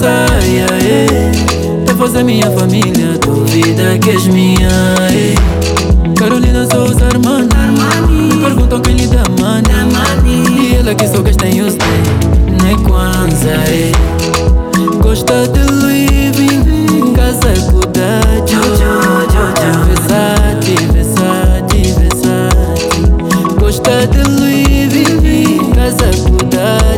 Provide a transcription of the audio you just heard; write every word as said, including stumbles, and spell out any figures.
saia, eh. Tá fazer minha família, duvida que és minha, eh. Carolina Souza Armani, me perguntam quem lhe dá money. E ela que só gasta em Houston, não é Kwanza, eh. Gosta de Louis Vuitton, casa cuidado. Versace, Versace, Versace. Gosta de Louis Vuitton, casa cuidado.